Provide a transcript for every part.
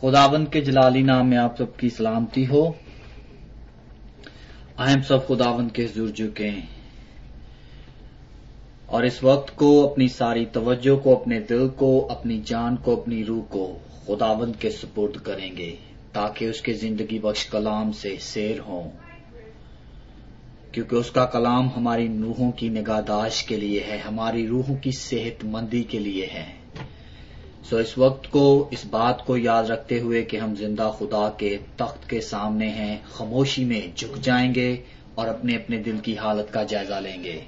खुदावंद के जलाली नाम में आप सबकी सलामती हो। हम सब खुदावंद के हुजूर झुके हैं और इस वक्त को, अपनी सारी तवज्जो को, अपने दिल को, अपनी जान को, अपनी रूह को खुदावंद के सुपुर्द करेंगे ताकि उसके जिंदगी बख्श कलाम से सैर हों, क्योंकि उसका कलाम हमारी रूहों की निगाहदाश्त के लिए है, हमारी रूहों की सेहतमंदी के लिए है। सो इस वक्त को, इस बात को याद रखते हुए कि हम जिंदा खुदा के तख्त के सामने हैं, खामोशी में झुक जाएंगे और अपने अपने दिल की हालत का जायजा लेंगे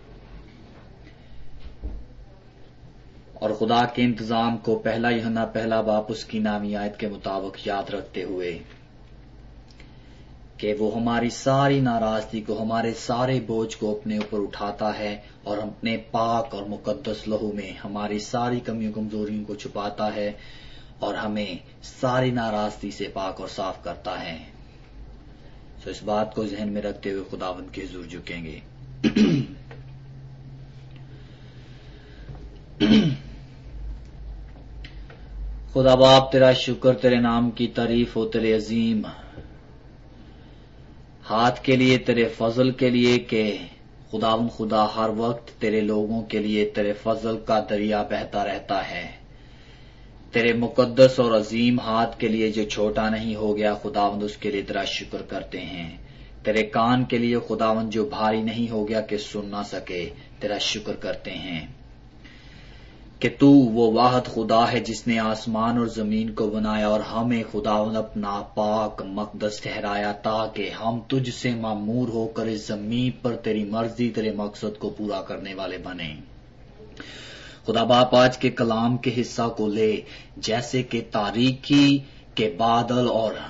और खुदा के इंतजाम को पहला यूहन्ना पहला बाब उसकी नामी आयत के मुताबिक याद रखते हुए कि वो हमारी सारी नाराजगी को, हमारे सारे बोझ को अपने ऊपर उठाता है और अपने पाक और मुकद्दस लहू में हमारी सारी कमियों कमजोरियों को छुपाता है और हमें सारी नाराजगी से पाक और साफ करता है। सो इस बात को जहन में रखते हुए खुदावंद के हुजूर झुकेंगे। खुदा बाप तेरा शुक्र, तेरे नाम की तारीफ हो, तेरे अजीम हाथ के लिए, तेरे फजल के लिए कि खुदावंद खुदा हर वक्त तेरे लोगों के लिए तेरे फजल का दरिया बहता रहता है। तेरे मुकद्दस और अजीम हाथ के लिए जो छोटा नहीं हो गया खुदावंद, उसके लिए तेरा शुक्र करते हैं। तेरे कान के लिए खुदावंद जो भारी नहीं हो गया कि सुन ना सके, तेरा शुक्र करते हैं कि तू वो वाहिद खुदा है जिसने आसमान और जमीन को बनाया और हमें खुदावंद अपना पाक मकदस ठहराया ताकि हम तुझसे मामूर होकर इस जमीन पर तेरी मर्जी, तेरे मकसद को पूरा करने वाले बने। खुदा बाप आज के कलाम के हिस्सा को ले, जैसे कि तारीकी के बादल और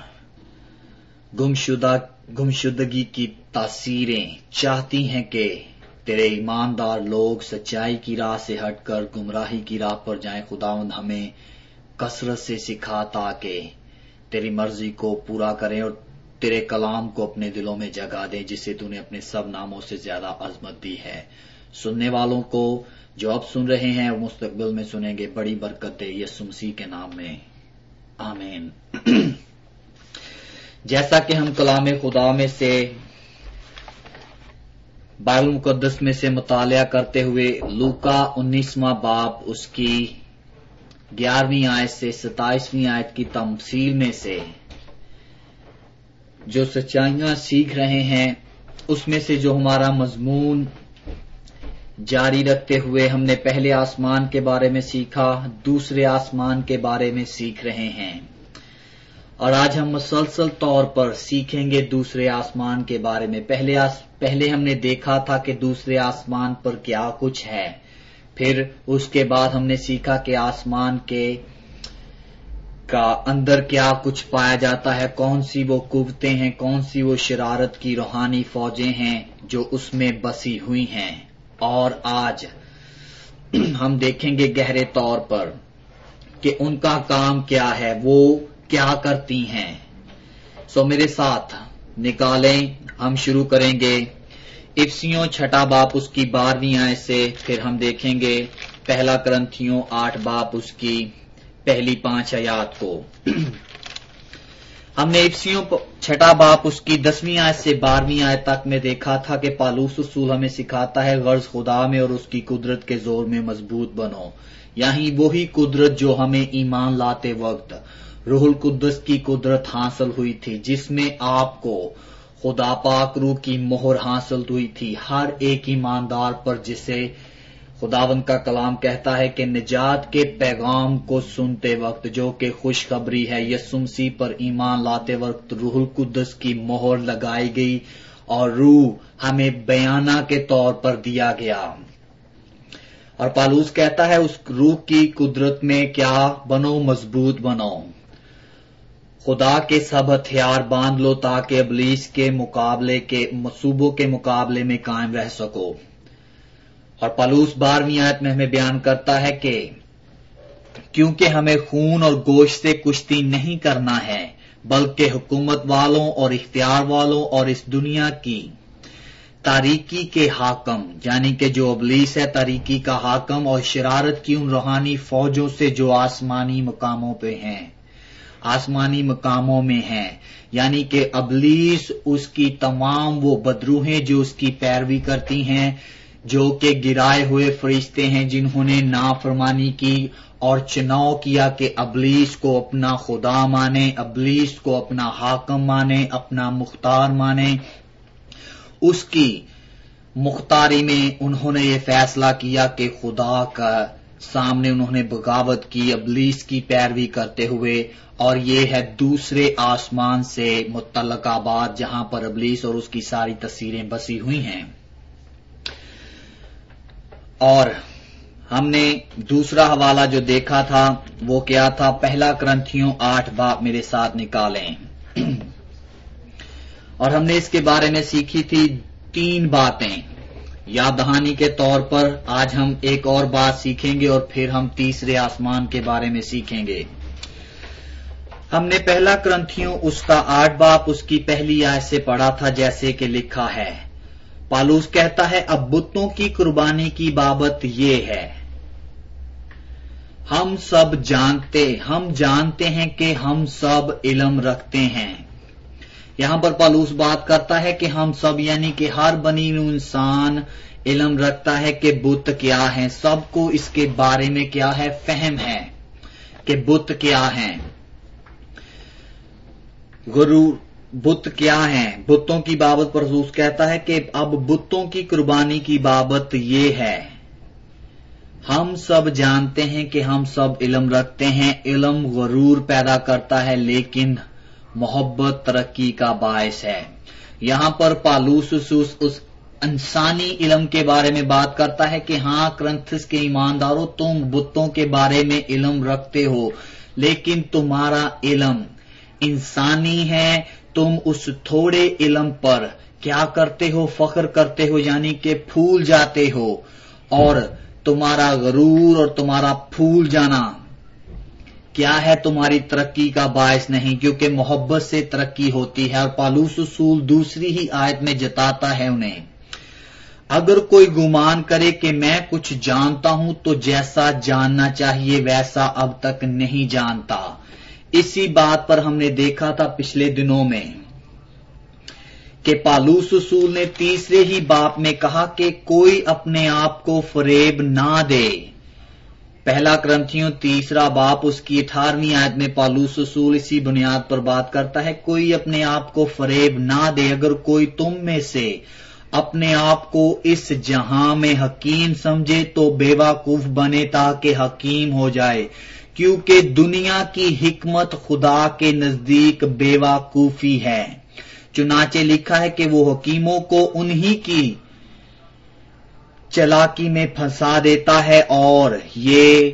गुमशुदगी की तासीरें चाहती हैं कि तेरे ईमानदार लोग सच्चाई की राह से हटकर गुमराही की राह पर जाएं। खुदावंद हमें कसरत से सिखा ताकि तेरी मर्जी को पूरा करें और तेरे कलाम को अपने दिलों में जगा दें, जिसे तूने अपने सब नामों से ज्यादा अजमत दी है। सुनने वालों को जो अब सुन रहे हैं और मुस्तकबिल में सुनेंगे, बड़ी बरकत दे यीशु मसीह के नाम में, आमीन। जैसा कि हम कलाम खुदा में से, बाइबल मुकद्दस में से मुतालिया करते हुए लूका 19वां बाब उसकी 11वीं आयत से 27वीं आयत की तमसील में से जो सच्चाइयां सीख रहे हैं, उसमें से जो हमारा मजमून जारी रखते हुए हमने पहले आसमान के बारे में सीखा, दूसरे आसमान के बारे में सीख रहे हैं और आज हम मुसलसल तौर पर सीखेंगे दूसरे आसमान के बारे में। पहले हमने देखा था कि दूसरे आसमान पर क्या कुछ है, फिर उसके बाद हमने सीखा कि आसमान का अंदर क्या कुछ पाया जाता है, कौन सी वो कुव्वतें हैं, कौन सी वो शरारत की रूहानी फौजें हैं जो उसमें बसी हुई हैं। और आज हम देखेंगे गहरे तौर पर कि उनका काम क्या है, वो क्या करती हैं। सो मेरे साथ निकालें, हम शुरू करेंगे इफिसियों 6 बाब उसकी 12वीं आयत से, फिर हम देखेंगे पहला करंथियों 8 बाब उसकी पहली 5 आयत को। हमने इफिसियों 6 बाब उसकी 10वीं आयत से 12वीं आयत तक में देखा था कि पालूस रसूल हमें सिखाता है गर्ज खुदा में और उसकी कुदरत के जोर में मजबूत बनो। यही वही कुदरत जो हमें ईमान लाते वक्त रूहुल कुद्दस की कुदरत हासिल हुई थी, जिसमें आपको खुदा पाक रूह की मोहर हासिल हुई थी हर एक ईमानदार पर, जिसे खुदावंद का कलाम कहता है कि निजात के पैगाम को सुनते वक्त, जो कि खुशखबरी है, यीशु मसीह पर ईमान लाते वक्त रूहुल कुद्दस की मोहर लगाई गई और रूह हमें बयाना के तौर पर दिया गया। और पालूस कहता है उस रूह की कुदरत में क्या बनो, मजबूत बनो, खुदा के सब हथियार बांध लो ताकि इब्लीस के मुकाबले के मंसूबों के मुकाबले में कायम रह सको। और पालूस 12वीं आयत में हमें बयान करता है कि क्योंकि हमें खून और गोश्त से कुश्ती नहीं करना है, बल्कि हुकूमत वालों और इख्तियार वालों और इस दुनिया की तारीकी के हाकम, यानी कि जो इब्लीस है तारीकी का हाकम, और शरारत की उन रूहानी फौजों से जो आसमानी मुकामों पे हैं। آسمانی مقاموں میں ہیں، یعنی کہ ابلیس اس کی تمام وہ بدروہیں جو اس کی پیروی کرتی ہیں، جو کہ گرائے ہوئے فرشتے ہیں جنہوں نے نافرمانی کی اور چناؤ کیا کہ ابلیس کو اپنا خدا مانے، ابلیس کو اپنا حاکم مانے، اپنا مختار مانے، اس کی مختاری میں انہوں نے یہ فیصلہ کیا کہ خدا کا سامنے انہوں نے بغاوت کی ابلیس کی پیروی کرتے ہوئے، اور یہ ہے دوسرے آسمان سے متعلقہ بات جہاں پر ابلیس اور اس کی ساری تصویریں بسی ہوئی ہیں۔ اور ہم نے دوسرا حوالہ جو دیکھا تھا وہ کیا تھا؟ پہلا کرنتھیوں 8 باب میرے ساتھ نکالیں، اور ہم نے اس کے بارے میں سیکھی تھی 3 باتیں یاد دہانی کے طور پر۔ آج ہم ایک اور بات سیکھیں گے اور پھر ہم تیسرے آسمان کے بارے میں سیکھیں گے۔ ہم نے پہلا کرنتھیوں اس کا 8 باب اس کی پہلی آیت سے پڑھا تھا، جیسے کہ لکھا ہے، پالوس کہتا ہے اب بتوں کی قربانی کی بابت یہ ہے، ہم جانتے ہیں کہ ہم سب علم رکھتے ہیں۔ یہاں پر پالوس بات کرتا ہے کہ ہم سب یعنی کہ ہر بنی نوع انسان علم رکھتا ہے کہ بت کیا ہیں، سب کو اس کے بارے میں کیا ہے؟ فہم ہے کہ بت کیا ہیں، غرور بت کیا ہیں۔ بتوں کی بابت پر پالوس کہتا ہے کہ اب بتوں کی قربانی کی بابت یہ ہے، ہم سب جانتے ہیں کہ ہم سب علم رکھتے ہیں۔ علم غرور پیدا کرتا ہے لیکن محبت ترقی کا باعث ہے۔ یہاں پر پالوس اس انسانی علم کے بارے میں بات کرتا ہے کہ ہاں کرنتھس کے ایمانداروں، تم بتوں کے بارے میں علم رکھتے ہو، لیکن تمہارا علم انسانی ہے۔ تم اس تھوڑے علم پر کیا کرتے ہو؟ فخر کرتے ہو، یعنی کہ پھول جاتے ہو، اور تمہارا غرور اور تمہارا پھول جانا کیا ہے؟ تمہاری ترقی کا باعث نہیں، کیونکہ محبت سے ترقی ہوتی ہے۔ اور پالوس رسول دوسری ہی آیت میں جتاتا ہے انہیں، اگر کوئی گمان کرے کہ میں کچھ جانتا ہوں تو جیسا جاننا چاہیے ویسا اب تک نہیں جانتا۔ اسی بات پر ہم نے دیکھا تھا پچھلے دنوں میں کہ پالوس رسول نے تیسرے ہی باب میں کہا کہ کوئی اپنے آپ کو فریب نہ دے۔ پہلا کرنتھیوں 3 باب اس کی 18ویں آیت میں پالوس رسول اسی بنیاد پر بات کرتا ہے، کوئی اپنے آپ کو فریب نہ دے۔ اگر کوئی تم میں سے اپنے آپ کو اس جہاں میں حکیم سمجھے تو بے وقوف بنے تاکہ حکیم ہو جائے، کیونکہ دنیا کی حکمت خدا کے نزدیک بے وقوفی ہے۔ چنانچہ لکھا ہے کہ وہ حکیموں کو انہی کی چلاکی میں پھنسا دیتا ہے، اور یہ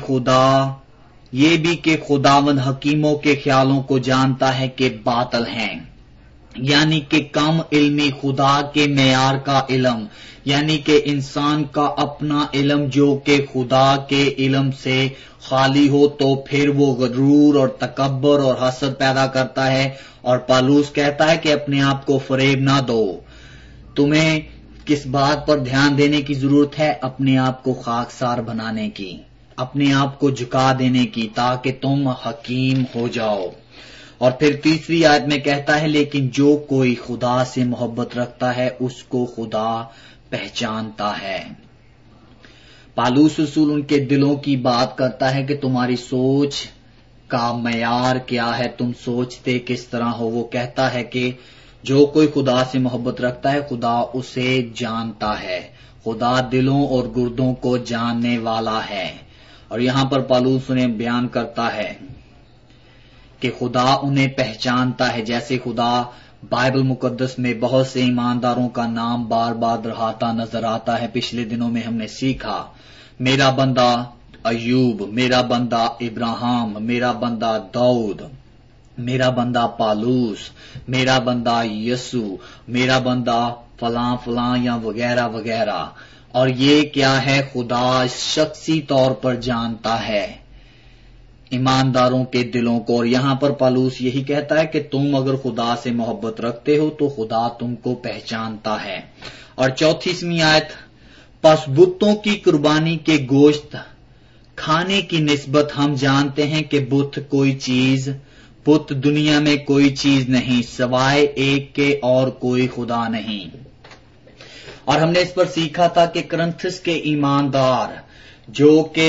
بھی کہ خداوند حکیموں کے خیالوں کو جانتا ہے کہ باطل ہیں، یعنی کہ کم علمی خدا کے معیار کا علم، یعنی کہ انسان کا اپنا علم جو کہ خدا کے علم سے خالی ہو، تو پھر وہ غرور اور تکبر اور حسد پیدا کرتا ہے۔ اور پالوس کہتا ہے کہ اپنے آپ کو فریب نہ دو۔ تمہیں کس بات پر دھیان دینے کی ضرورت ہے؟ اپنے آپ کو خاکسار بنانے کی، اپنے آپ کو جھکا دینے کی، تاکہ تم حکیم ہو جاؤ۔ اور پھر تیسری آیت میں کہتا ہے لیکن جو کوئی خدا سے محبت رکھتا ہے اس کو خدا پہچانتا ہے۔ پالوس رسول ان کے دلوں کی بات کرتا ہے کہ تمہاری سوچ کا معیار کیا ہے، تم سوچتے کس طرح ہو۔ وہ کہتا ہے کہ جو کوئی خدا سے محبت رکھتا ہے خدا اسے جانتا ہے، خدا دلوں اور گردوں کو جاننے والا ہے۔ اور یہاں پر پالوس انہیں بیان کرتا ہے کہ خدا انہیں پہچانتا ہے، جیسے خدا بائبل مقدس میں بہت سے ایمانداروں کا نام بار بار دہراتا نظر آتا ہے۔ پچھلے دنوں میں ہم نے سیکھا، میرا بندہ ایوب، میرا بندہ ابراہیم، میرا بندہ داؤد، میرا بندہ پالوس، میرا بندہ یسوع، میرا بندہ فلاں فلاں یا وغیرہ وغیرہ۔ اور یہ کیا ہے؟ خدا شخصی طور پر جانتا ہے ایمانداروں کے دلوں کو۔ اور یہاں پر پالوس یہی کہتا ہے کہ تم اگر خدا سے محبت رکھتے ہو تو خدا تم کو پہچانتا ہے۔ اور 34ویں آیت، پس بتوں کی قربانی کے گوشت کھانے کی نسبت ہم جانتے ہیں کہ بت کوئی چیز बुत दुनिया में कोई चीज नहीं सिवाय एक के और कोई खुदा नहीं। और हमने इस पर सीखा था कि करंथस के ईमानदार जो कि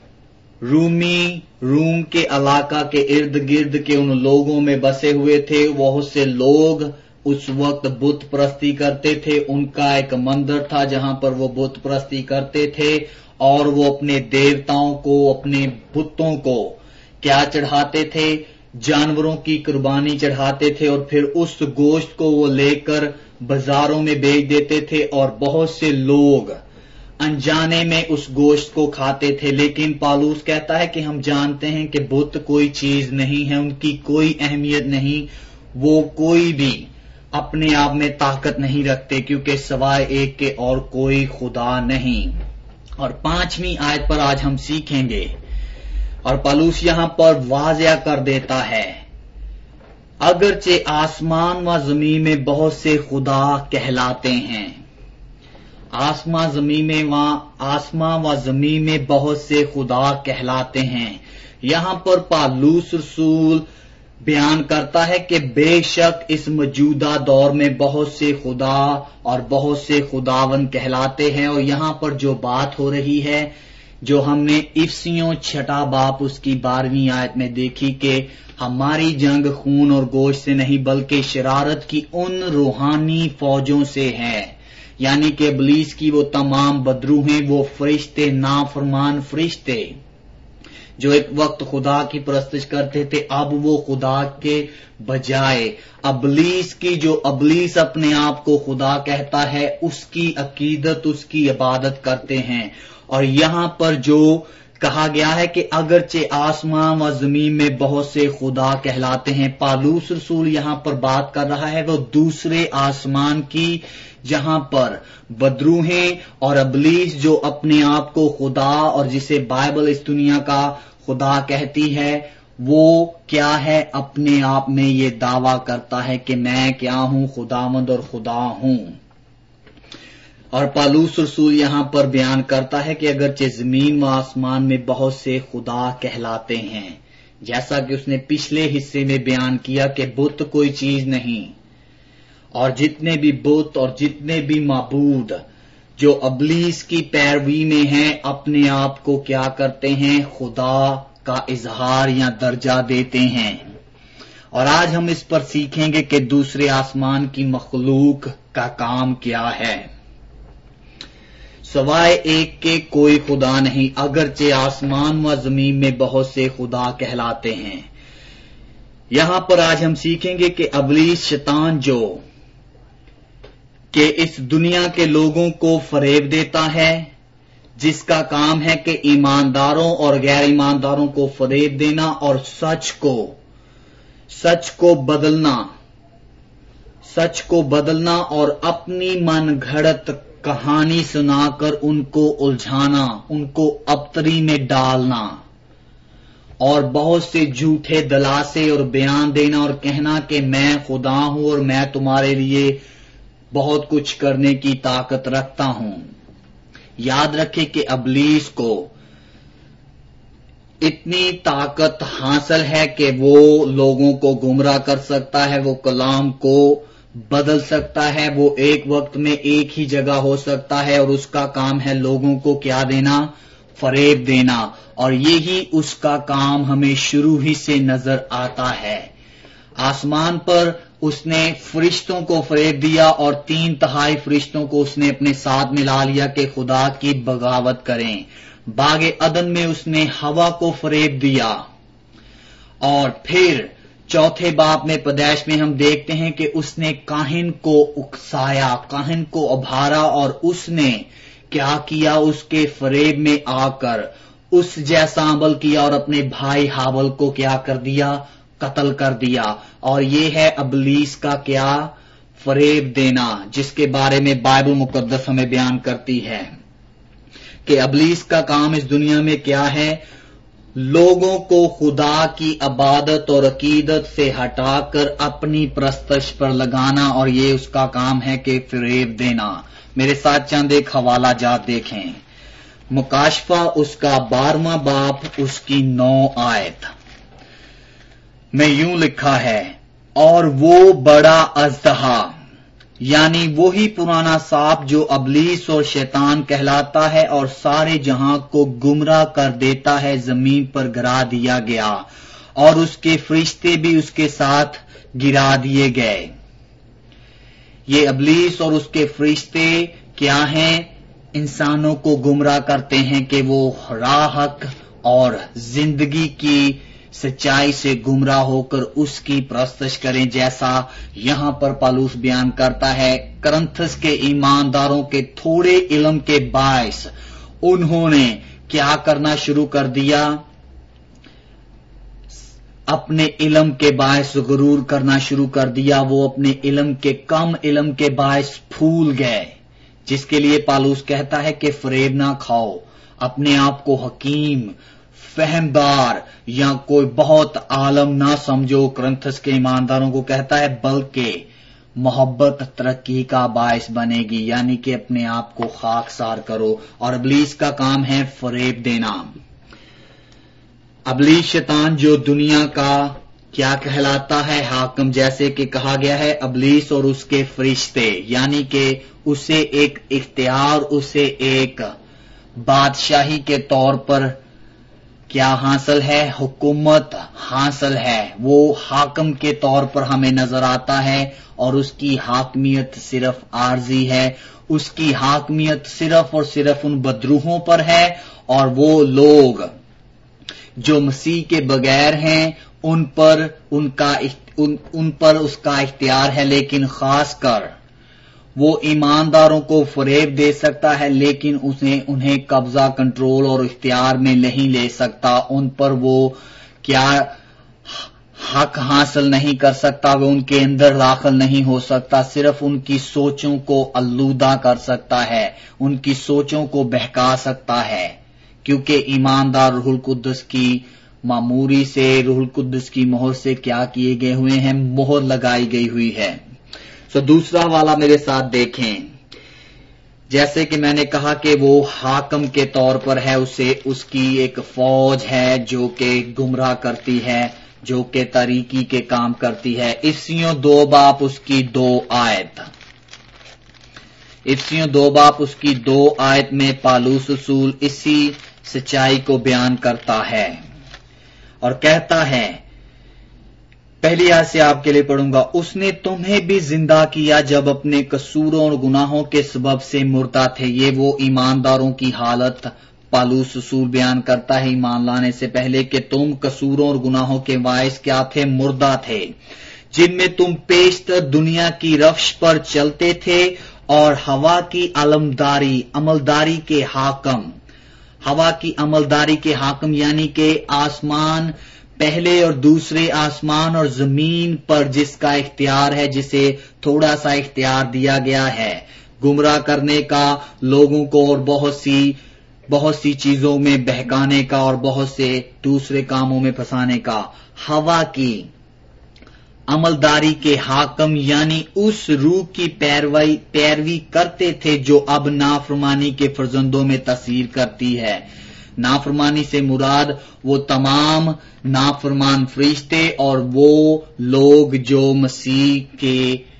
रूम के इलाका के इर्द गिर्द के उन लोगों में बसे हुए थे, बहुत से लोग उस वक्त बुत परस्ती करते थे। उनका एक मंदिर था जहां पर वो बुत परस्ती करते थे और वो अपने देवताओं को, अपने बुतों को क्या चढ़ाते थे, जानवरों की कुर्बानी चढ़ाते थे और फिर उस गोश्त को वो लेकर बाजारों में बेच देते थे और बहुत से लोग अनजाने में उस गोश्त को खाते थे। लेकिन पौलुस कहता है कि हम जानते हैं कि बुत कोई चीज नहीं है, उनकी कोई अहमियत नहीं, वो कोई भी अपने आप में ताकत नहीं रखते क्योंकि सिवाय एक के और कोई खुदा नहीं। और 5वीं आयत पर आज हम सीखेंगे और पौलुस यहां पर वाज़िया कर देता है, अगरचे आसमान व जमीन में बहुत से खुदा कहलाते हैं, आसमां व जमीन में बहुत से खुदा कहलाते हैं। यहां पर पौलुस रसूल बयान करता है कि बेशक इस मौजूदा दौर में बहुत से खुदा और बहुत से खुदावन कहलाते हैं। और यहां पर जो बात हो रही है, जो हमने इफिसियों 6 बाब उसकी 12वीं आयत में देखी कि हमारी जंग खून और गोश्त से नहीं बल्कि शरारत की उन रूहानी फौजों से है, यानी कि इब्लीस की वो तमाम बदरूहें, वो फरिश्ते, नाफरमान फरिश्ते जो एक वक्त खुदा की परस्तिश करते थे, अब वो खुदा के बजाय इब्लीस अपने आप को खुदा कहता है, उसकी अकीदत, उसकी इबादत करते हैं। और यहां पर जो कहा गया है कि अगरचे आसमां व जमीन में बहुत से खुदा कहलाते हैं, पौलुस रसूल यहां पर बात कर रहा है वो दूसरे आसमान की, जहां पर बदरूहें और इब्लीस जो अपने आप को खुदा और जिसे बाइबल इस दुनिया का खुदा कहती है, वो क्या है, अपने आप में ये दावा करता है कि मैं क्या हूं, खुदावंद और खुदा हूं। और पौलुस रसूल यहां पर बयान करता है कि अगरचे जमीन व आसमान में बहुत से खुदा कहलाते हैं, जैसा कि उसने पिछले हिस्से में बयान किया कि बुत कोई चीज नहीं, और जितने भी बुत और जितने भी माबूद जो इब्लीस की पैरवी में हैं, अपने आप को क्या करते हैं, खुदा का इजहार या दर्जा देते हैं। और आज हम इस पर सीखेंगे कि दूसरे आसमान की मखलूक का काम क्या है। सवाए एक के कोई खुदा नहीं, अगरचे आसमान व जमीन में बहुत से खुदा कहलाते हैं। यहां पर आज हम सीखेंगे कि इब्लीस शैतान जो कि इस दुनिया के लोगों को फरेब देता है, जिसका काम है कि ईमानदारों और गैर ईमानदारों को फरेब देना और सच को बदलना और अपनी मन घड़त कहानी सुनाकर उनको उलझाना, उनको अबतरी में डालना और बहुत से झूठे दलासे और बयान देना और कहना कि मैं खुदा हूं और मैं तुम्हारे लिए बहुत कुछ करने की ताकत रखता हूं। याद रखें कि इब्लीस को इतनी ताकत हासिल है कि वो लोगों को गुमराह कर सकता है, वो कलाम को बदल सकता है, वो एक वक्त में एक ही जगह हो सकता है और उसका काम है लोगों को क्या देना, फरेब देना। और यही उसका काम हमें शुरू ही से नजर आता है। आसमान पर उसने फरिश्तों को फरेब दिया और 3/4 फरिश्तों को उसने अपने साथ मिला लिया कि खुदा की बगावत करें। बागे अदन में उसने हवा को फरेब दिया और फिर 4 बाब में पैदाइश में हम देखते हैं कि उसने काहिन को उकसाया, काहिन को उभारा और उसने क्या किया, उसके फरेब में आकर उस जैसा अमल किया और अपने भाई हावल को क्या कर दिया, कत्ल कर दिया। और ये है इब्लीस का क्या, फरेब देना, जिसके बारे में बाइबल मुकद्दस हमें बयान करती है कि इब्लीस का काम इस दुनिया में क्या है, लोगों को खुदा की इबादत और अकीदत से हटाकर अपनी परस्तश पर लगाना, और ये उसका काम है कि फरेब देना। मेरे साथ चंद एक हवाला जात देखें। मुकाशफा उसका 12वां बाब उसकी 9 आयत। میں یوں لکھا ہے، اور وہ بڑا اژدہا، یعنی وہی پرانا سانپ جو ابلیس اور شیطان کہلاتا ہے اور سارے جہاں کو گمراہ کر دیتا ہے، زمین پر گرا دیا گیا اور اس کے فرشتے بھی اس کے ساتھ گرا دیے گئے۔ یہ ابلیس اور اس کے فرشتے کیا ہیں؟ انسانوں کو گمراہ کرتے ہیں کہ وہ راہ حق اور زندگی کی سچائی سے گمراہ ہو کر اس کی پرستش کریں، جیسا یہاں پر پالوس بیان کرتا ہے۔ کرنتھس کے ایمانداروں کے تھوڑے علم کے باعث انہوں نے کیا کرنا شروع کر دیا؟ اپنے علم کے باعث غرور کرنا شروع کر دیا۔ وہ اپنے کم علم کے باعث پھول گئے، جس کے لیے پالوس کہتا ہے کہ فریب نہ کھاؤ، اپنے آپ کو حکیم، فہمدار یا کوئی بہت عالم نہ سمجھو۔ کرنتھس کے ایمانداروں کو کہتا ہے بلکہ محبت ترقی کا باعث بنے گی، یعنی کہ اپنے آپ کو خاکسار کرو۔ اور ابلیس کا کام ہے فریب دینا۔ ابلیس شیطان جو دنیا کا کیا کہلاتا ہے؟ حاکم، جیسے کہ کہا گیا ہے ابلیس اور اس کے فرشتے، یعنی کہ اسے ایک اختیار، اسے ایک بادشاہی کے طور پر کیا حاصل ہے؟ حکومت حاصل ہے۔ وہ حاکم کے طور پر ہمیں نظر آتا ہے اور اس کی حاکمیت صرف عارضی ہے۔ اس کی حاکمیت صرف اور صرف ان بدروحوں پر ہے، اور وہ لوگ جو مسیح کے بغیر ہیں ان پر اس کا اختیار ہے، لیکن خاص کر وہ ایمانداروں کو فریب دے سکتا ہے، لیکن انہیں قبضہ، کنٹرول اور اختیار میں نہیں لے سکتا۔ ان پر وہ کیا حق حاصل نہیں کر سکتا، وہ ان کے اندر داخل نہیں ہو سکتا، صرف ان کی سوچوں کو آلودہ کر سکتا ہے، ان کی سوچوں کو بہکا سکتا ہے، کیونکہ ایماندار روح القدس کی معموری سے، روح القدس کی مہر سے کیا کیے گئے ہوئے ہیں؟ مہر لگائی گئی ہوئی ہے۔ دوسرا والا میرے ساتھ دیکھیں، جیسے کہ میں نے کہا کہ وہ حاکم کے طور پر ہے، اس کی ایک فوج ہے جو کہ گمراہ کرتی ہے، جو کہ تاریکی کے کام کرتی ہے۔ افسیوں 2 باب اس کی 2 آیت، افسیوں 2 باب اس کی 2 آیت میں پالوس رسول اسی سچائی کو بیان کرتا ہے اور کہتا ہے، پہلی آیت سے آپ کے لیے پڑھوں گا، اس نے تمہیں بھی زندہ کیا جب اپنے قصوروں اور گناہوں کے سبب سے مردہ تھے۔ یہ وہ ایمانداروں کی حالت پالوس رسول بیان کرتا ہے ایمان لانے سے پہلے، کہ تم قصوروں اور گناہوں کے باعث کیا تھے؟ مردہ تھے، جن میں تم پیشتر دنیا کی روش پر چلتے تھے اور ہوا کی عملداری کے حاکم، ہوا کی عملداری کے حاکم یعنی کہ آسمان، پہلے اور دوسرے آسمان اور زمین پر جس کا اختیار ہے، جسے تھوڑا سا اختیار دیا گیا ہے گمراہ کرنے کا، لوگوں کو اور بہت سی چیزوں میں بہکانے کا اور بہت سے دوسرے کاموں میں پھنسانے کا۔ ہوا کی عملداری کے حاکم یعنی اس روح کی پیروی کرتے تھے جو اب نافرمانی کے فرزندوں میں تاثیر کرتی ہے۔ نافرمانی سے مراد وہ تمام نافرمان فرشتے اور وہ لوگ جو مسیح کے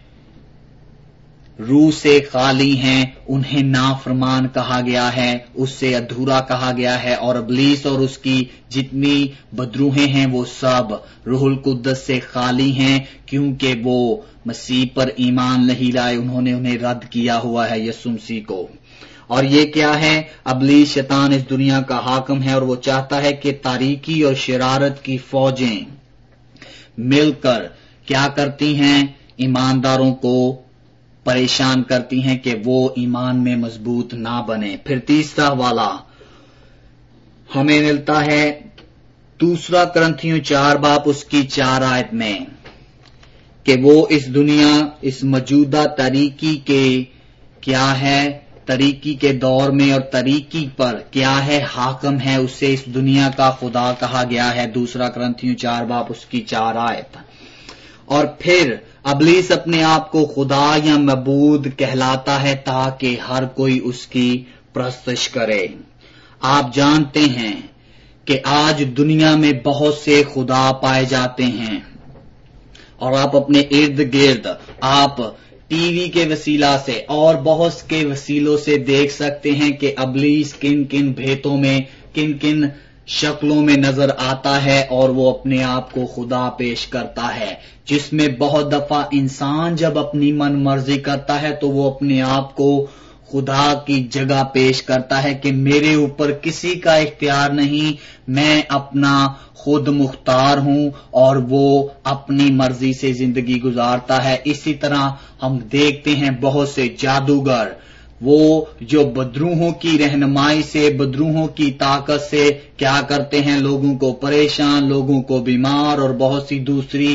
روح سے خالی ہیں، انہیں نافرمان کہا گیا ہے، اس سے ادھورا کہا گیا ہے۔ اور ابلیس اور اس کی جتنی بدروہیں ہیں وہ سب روح القدس سے خالی ہیں، کیونکہ وہ مسیح پر ایمان نہیں لائے، انہیں رد کیا ہوا ہے یسوع مسیح کو۔ اور یہ کیا ہے؟ ابلیس شیطان اس دنیا کا حاکم ہے، اور وہ چاہتا ہے کہ تاریکی اور شرارت کی فوجیں مل کر کیا کرتی ہیں؟ ایمانداروں کو پریشان کرتی ہیں کہ وہ ایمان میں مضبوط نہ بنے۔ پھر تیسرا والا ہمیں ملتا ہے 2 کرنتھیوں 4 باب اس کی 4 آیت میں، کہ وہ اس دنیا، اس موجودہ تاریکی کے کیا ہے؟ تاریکی کے دور میں اور تاریکی پر کیا ہے؟ حاکم ہے، اسے اس دنیا کا خدا کہا گیا ہے۔ 2 کرنتھیوں 4 باب اس کی 4 آیت۔ اور پھر ابلیس اپنے آپ کو خدا یا معبود کہلاتا ہے تاکہ ہر کوئی اس کی پرستش کرے۔ آپ جانتے ہیں کہ آج دنیا میں بہت سے خدا پائے جاتے ہیں اور آپ اپنے ارد گرد آپ ٹی وی کے وسیلہ سے اور بہت کے وسیلوں سے دیکھ سکتے ہیں کہ ابلیس کن کن بھیتوں میں کن کن شکلوں میں نظر آتا ہے اور وہ اپنے آپ کو خدا پیش کرتا ہے، جس میں بہت دفعہ انسان جب اپنی من مرضی کرتا ہے تو وہ اپنے آپ کو خدا کی جگہ پیش کرتا ہے کہ میرے اوپر کسی کا اختیار نہیں، میں اپنا خود مختار ہوں اور وہ اپنی مرضی سے زندگی گزارتا ہے۔ اسی طرح ہم دیکھتے ہیں بہت سے جادوگر وہ جو بدروحوں کی رہنمائی سے بدروحوں کی طاقت سے کیا کرتے ہیں، لوگوں کو پریشان، لوگوں کو بیمار اور بہت سی دوسری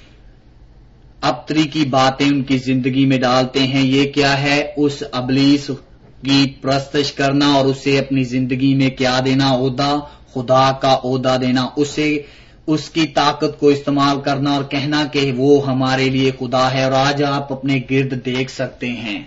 ابتری کی باتیں ان کی زندگی میں ڈالتے ہیں۔ یہ کیا ہے؟ اس ابلیس کی پرستش کرنا اور اسے اپنی زندگی میں کیا دینا؟ عہدہ، خدا کا عہدہ دینا، اسے اس کی طاقت کو استعمال کرنا اور کہنا کہ وہ ہمارے لیے خدا ہے۔ اور آج آپ اپنے گرد دیکھ سکتے ہیں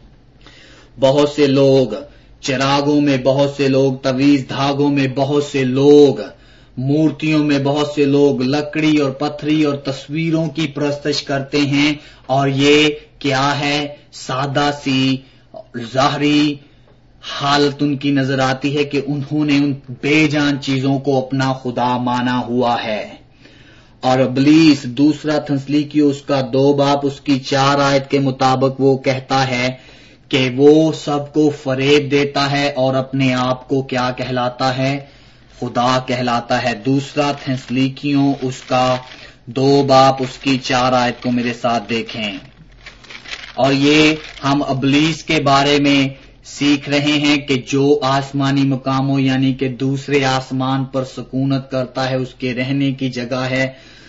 بہت سے لوگ چراغوں میں، بہت سے لوگ تویز دھاگوں میں، بہت سے لوگ مورتیوں میں، بہت سے لوگ لکڑی اور پتھری اور تصویروں کی پرستش کرتے ہیں، اور یہ کیا ہے؟ سادہ سی ظاہری حالت ان کی نظر آتی ہے کہ انہوں نے ان بے جان چیزوں کو اپنا خدا مانا ہوا ہے۔ اور ابلیس دوسرا تھسلونیکیوں اس کا 2 باب اس کی 4 آیت کے مطابق وہ کہتا ہے کہ وہ سب کو فریب دیتا ہے اور اپنے آپ کو کیا کہلاتا ہے؟ خدا کہلاتا ہے۔ دوسرا تھسلونیکیوں اس کا 2 باب اس کی 4 آیت کو میرے ساتھ دیکھیں۔ اور یہ ہم ابلیس کے بارے میں سیکھ رہے ہیں کہ جو آسمانی مقاموں یعنی کہ دوسرے آسمان پر سکونت کرتا ہے، اس کے رہنے کی جگہ ہے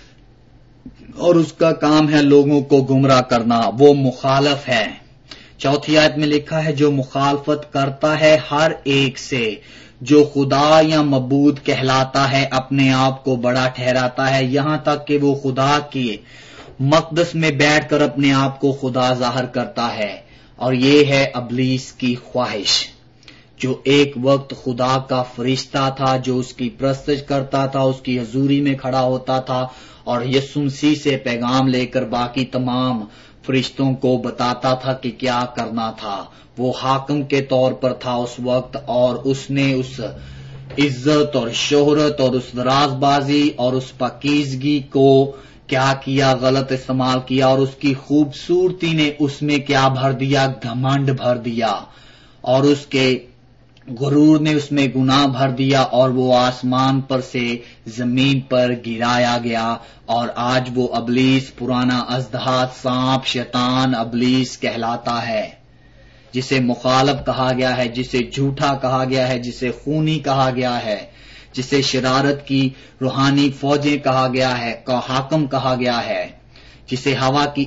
اور اس کا کام ہے لوگوں کو گمراہ کرنا، وہ مخالف ہے۔ 4 آیت میں لکھا ہے جو مخالفت کرتا ہے ہر ایک سے جو خدا یا معبود کہلاتا ہے، اپنے آپ کو بڑا ٹھہراتا ہے، یہاں تک کہ وہ خدا کی مقدس میں بیٹھ کر اپنے آپ کو خدا ظاہر کرتا ہے۔ اور یہ ہے ابلیس کی خواہش، جو ایک وقت خدا کا فرشتہ تھا، جو اس کی پرستش کرتا تھا، اس کی حضوری میں کھڑا ہوتا تھا اور یسوع مسیح سے پیغام لے کر باقی تمام فرشتوں کو بتاتا تھا کہ کیا کرنا تھا۔ وہ حاکم کے طور پر تھا اس وقت، اور اس نے اس عزت اور شہرت اور اس راز بازی اور اس پاکیزگی کو کیا کیا؟ غلط استعمال کیا، اور اس کی خوبصورتی نے اس میں کیا بھر دیا؟ گھمنڈ بھر دیا، اور اس کے غرور نے اس میں گناہ بھر دیا، اور وہ آسمان پر سے زمین پر گرایا گیا۔ اور آج وہ ابلیس، پرانا اژدہا، سانپ، شیطان ابلیس کہلاتا ہے، جسے مخالف کہا گیا ہے، جسے جھوٹا کہا گیا ہے، جسے خونی کہا گیا ہے، جسے شرارت کی روحانی فوجیں کہا گیا ہے، حاکم کہا گیا ہے، جسے ہوا کی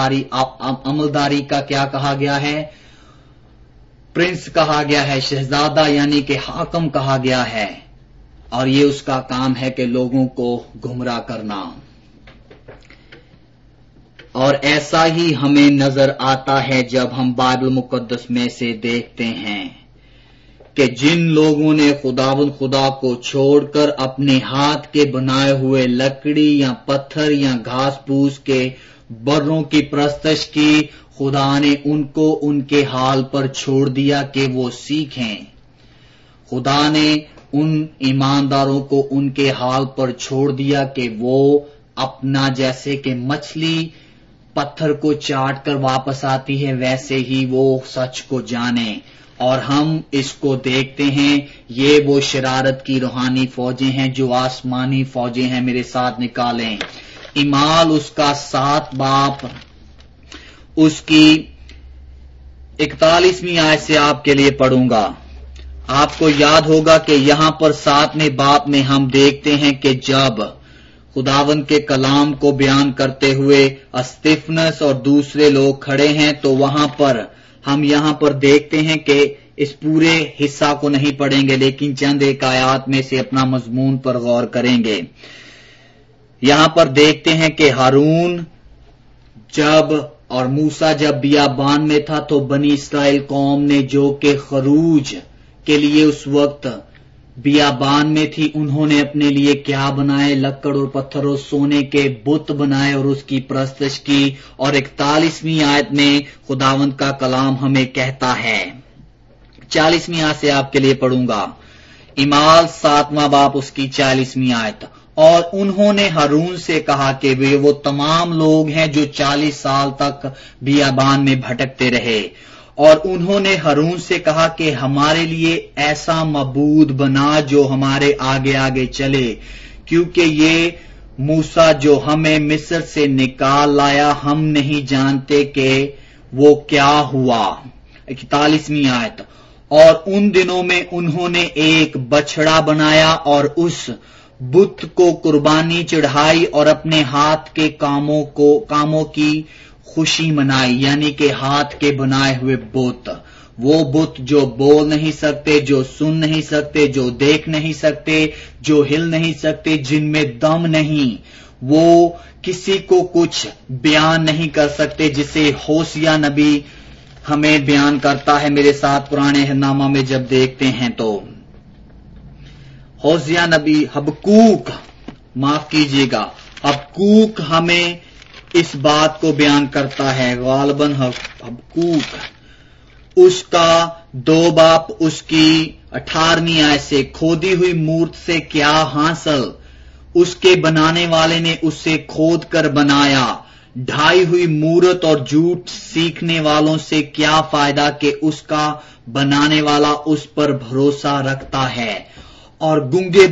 عملداری کا کیا کہا گیا ہے؟ پرنس کہا گیا ہے، شہزادہ یعنی کہ حاکم کہا گیا ہے، اور یہ اس کا کام ہے کہ لوگوں کو گمراہ کرنا۔ اور ایسا ہی ہمیں نظر آتا ہے جب ہم بائبل مقدس میں سے دیکھتے ہیں کہ جن لوگوں نے خدا کو چھوڑ کر اپنے ہاتھ کے بنائے ہوئے لکڑی یا پتھر یا گھاس پھوس کے بروں کی پرستش کی، خدا نے ان کو ان کے حال پر چھوڑ دیا کہ وہ سیکھیں۔ خدا نے ان ایمانداروں کو ان کے حال پر چھوڑ دیا کہ وہ اپنا، جیسے کہ مچھلی پتھر کو چاٹ کر واپس آتی ہے، ویسے ہی وہ سچ کو جانیں۔ اور ہم اس کو دیکھتے ہیں، یہ وہ شرارت کی روحانی فوجیں ہیں جو آسمانی فوجیں ہیں۔ میرے ساتھ نکالیں اعمال اس کا 7 باب اس کی 41ویں آیت سے آپ کے لیے پڑھوں گا۔ آپ کو یاد ہوگا کہ یہاں پر 7ویں باب میں ہم دیکھتے ہیں کہ جب خداوند کے کلام کو بیان کرتے ہوئے استفنس اور دوسرے لوگ کھڑے ہیں، تو وہاں پر ہم یہاں پر دیکھتے ہیں کہ اس پورے حصہ کو نہیں پڑھیں گے، لیکن چند ایک آیات میں سے اپنا مضمون پر غور کریں گے۔ یہاں پر دیکھتے ہیں کہ ہارون اور موسیٰ جب بیابان میں تھا تو بنی اسرائیل قوم نے جو کہ خروج کے لیے اس وقت بیابان میں تھی انہوں نے اپنے لیے کیا بنائے؟ لکڑ اور پتھر اور سونے کے بت بنائے اور اس کی پرستش کی. اور 41ویں آیت میں خداوند کا کلام ہمیں کہتا ہے، 40ویں آیت سے آپ کے لیے پڑھوں گا، اعمال 7واں باب اس کی 40ویں آیت. اور انہوں نے ہارون سے کہا کہ وہ تمام لوگ ہیں جو 40 سال تک بیابان میں بھٹکتے رہے، اور انہوں نے ہارون سے کہا کہ ہمارے لیے ایسا معبود بنا جو ہمارے آگے آگے چلے، کیونکہ یہ موسیٰ جو ہمیں مصر سے نکال لایا ہم نہیں جانتے کہ وہ کیا ہوا. 41ویں آیت. اور ان دنوں میں انہوں نے ایک بچڑا بنایا اور اس بت کو قربانی چڑھائی اور اپنے ہاتھ کے کاموں کی خوشی منائی، یعنی کہ ہاتھ کے بنائے ہوئے بت، وہ بت جو بول نہیں سکتے، جو سن نہیں سکتے، جو دیکھ نہیں سکتے، جو ہل نہیں سکتے، جن میں دم نہیں، وہ کسی کو کچھ بیان نہیں کر سکتے، جسے ہوسیہ نبی ہمیں بیان کرتا ہے. میرے ساتھ پرانے نامہ میں جب دیکھتے ہیں تو ہوسیہ نبی حبقوق، معاف کیجیے گا، حبقوق ہمیں اس بات کو بیان کرتا ہے. غالباً حبقوق اس کا 2 باب اس کی 18ویں آیت سے، کھودی ہوئی مورت سے کیا حاصل، اس کے بنانے والے نے اسے کھود کر بنایا، ڈھائی ہوئی مورت اور جھوٹ سیکھنے والوں سے کیا فائدہ کہ اس کا بنانے والا اس پر بھروسہ رکھتا ہے. اور گونگے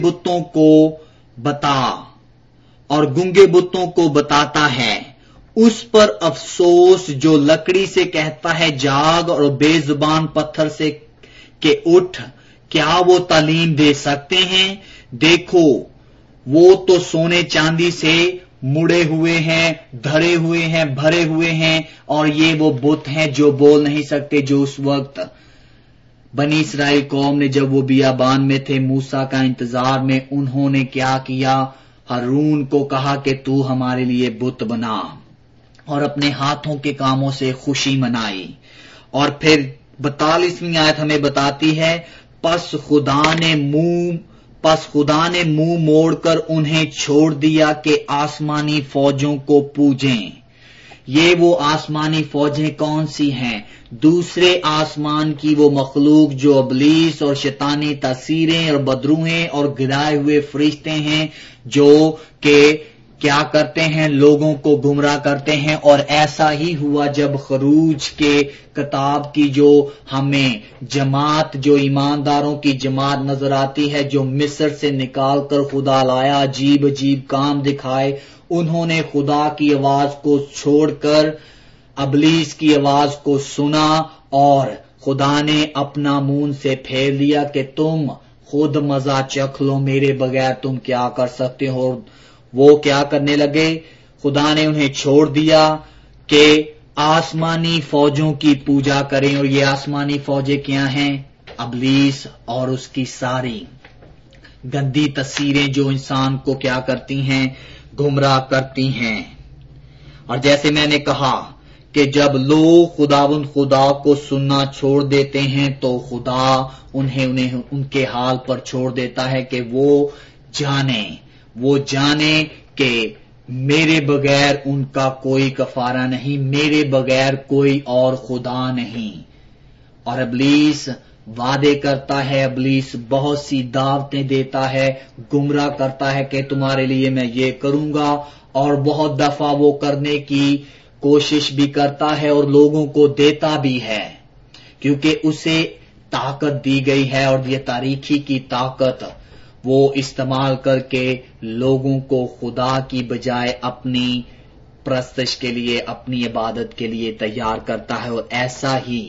بتوں کو بتاتا ہے، اس پر افسوس جو لکڑی سے کہتا ہے جاگ اور بے زبان پتھر سے کہ اٹھ، کیا وہ تعلیم دے سکتے ہیں؟ دیکھو وہ تو سونے چاندی سے مڑے ہوئے ہیں، دھرے ہوئے ہیں، بھرے ہوئے ہیں، اور یہ وہ بت ہیں جو بول نہیں سکتے. جو اس وقت بنی اسرائیل قوم نے جب وہ بیابان میں تھے موسیٰ کا انتظار میں، انہوں نے کیا کیا؟ ہارون کو کہا کہ تو ہمارے لیے بت بنا، اور اپنے ہاتھوں کے کاموں سے خوشی منائی. اور پھر 42ویں آیت ہمیں بتاتی ہے، پس خدا نے منہ موڑ کر انہیں چھوڑ دیا کہ آسمانی فوجوں کو پوجیں. یہ وہ آسمانی فوجیں کون سی ہیں؟ دوسرے آسمان کی وہ مخلوق جو ابلیس اور شیطانی تاثیریں اور بدروہیں اور گرائے ہوئے فرشتے ہیں، جو کہ کیا کرتے ہیں؟ لوگوں کو گمراہ کرتے ہیں. اور ایسا ہی ہوا جب خروج کے کتاب کی جو ہمیں جماعت، جو ایمانداروں کی جماعت نظر آتی ہے، جو مصر سے نکال کر خدا لایا، عجیب عجیب کام دکھائے، انہوں نے خدا کی آواز کو چھوڑ کر ابلیس کی آواز کو سنا، اور خدا نے اپنا منہ سے پھیر لیا کہ تم خود مزہ چکھ لو، میرے بغیر تم کیا کر سکتے ہو. وہ کیا کرنے لگے؟ خدا نے انہیں چھوڑ دیا کہ آسمانی فوجوں کی پوجا کریں. اور یہ آسمانی فوجیں کیا ہیں؟ ابلیس اور اس کی ساری گندی تصویریں جو انسان کو کیا کرتی ہیں؟ گمراہ کرتی ہیں. اور جیسے میں نے کہا کہ جب لوگ خدا کو سننا چھوڑ دیتے ہیں تو خدا انہیں ان کے حال پر چھوڑ دیتا ہے کہ وہ جانے کہ میرے بغیر ان کا کوئی کفارہ نہیں، میرے بغیر کوئی اور خدا نہیں. اور ابلیس وعدے کرتا ہے، ابلیس بہت سی دعوتیں دیتا ہے، گمراہ کرتا ہے کہ تمہارے لیے میں یہ کروں گا، اور بہت دفعہ وہ کرنے کی کوشش بھی کرتا ہے اور لوگوں کو دیتا بھی ہے، کیونکہ اسے طاقت دی گئی ہے. اور یہ تاریکی کی طاقت وہ استعمال کر کے لوگوں کو خدا کی بجائے اپنی پرستش کے لیے، اپنی عبادت کے لیے تیار کرتا ہے. اور ایسا ہی